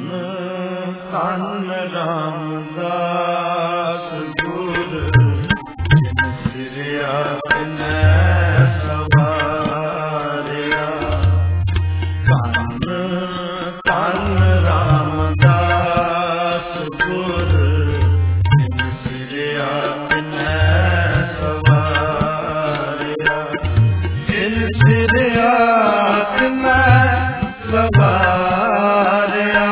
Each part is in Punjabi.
धन रामदास गुर सिरिया ने सवारिया। धन रामदास गुर सिरिया ने सवारिया। जिन सिरिया ने सवारिया,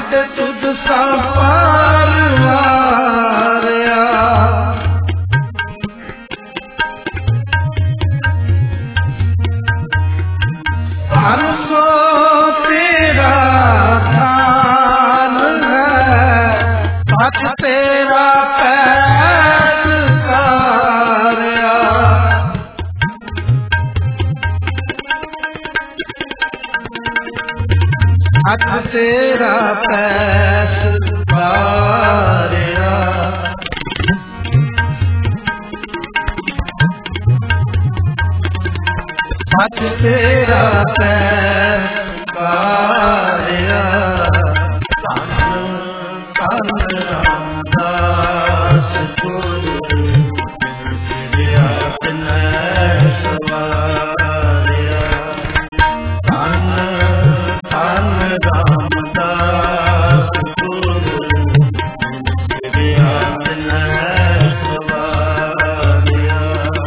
ਸਾਡੇ ਤੁਧ ਸਾ ਪਾਰ ਵਾਰਿਆ ਹਰ ਸੋ ਤੇਰਾ ਧਾਨ ਹੈ ਪਤ ਤੇਰਾ ਪੈਰ ਸਾਰਿਆ ਹੱਥ ਤੇਰਾ ਪੈਸ ਵਾਰਿਆ ਹੱਥ ਤੇਰਾ ਪੈਸ ਵਾਰਿਆ ਧੰਨ ਧੰਨ ਰਾਮਦਾਸ ਗੁਰੂ ਸਿਰਿਆ ਤਨੈ ਸਵਾਰਿਆ ਧੰਨ ਧੰਨ ਰਾਮਦਾਸ ਗੁਰੂ ਸਿਰਿਆ ਤਨੈ ਸਵਾਰਿਆ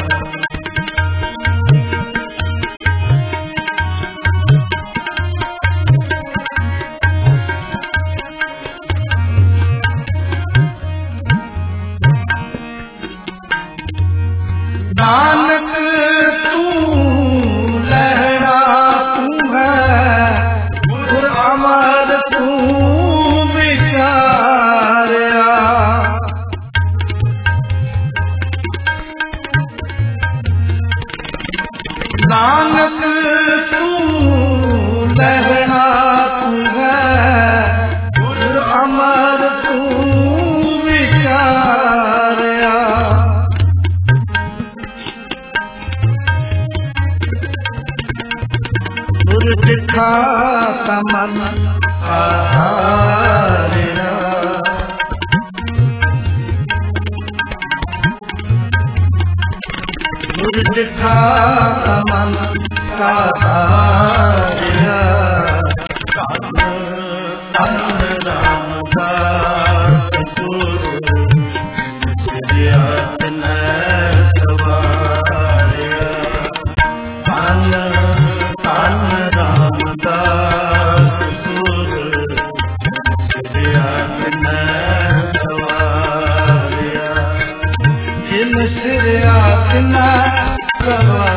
ਨਾਨਕ ਤੂੰ ਲਹਿਰਾ ਤੂੰ ਹੈ ਗੁਰ ਅਮਰ ਤੂੰ ਵਿਚਾਰਿਆ ਨਾਨਕ ਤੂੰ ਲਹਿਰਾ ਤੂੰ ਹੈ ਗੁਰ ਅਮਰ ਤੂੰ ਵਿਚਾਰਿਆ ਗੁਰ ਦਿਖਾ ਤਮਨ ਆਹਾਰਿਆ ਗੁਰ ਦਿਖਾ ਤਮਨ ਆਹਾਰਿਆ ਧੰਨ ਧੰਨ ਰਾਮਦਾਸ ਗੁਰੂ ਸਿਰਿਆ ਤਨੈ ਸਵਾਰਿਆ ਧੰਨ ਧੰਨ ਰਾਮਦਾਸ ਗੁਰੂ ਸਿਰਿਆ ਤਨੈ ਸਵਾਰਿਆ ਜਿਨ ਸਿਰਿਆ ਤਨੈ ਸਵਾਰਿਆ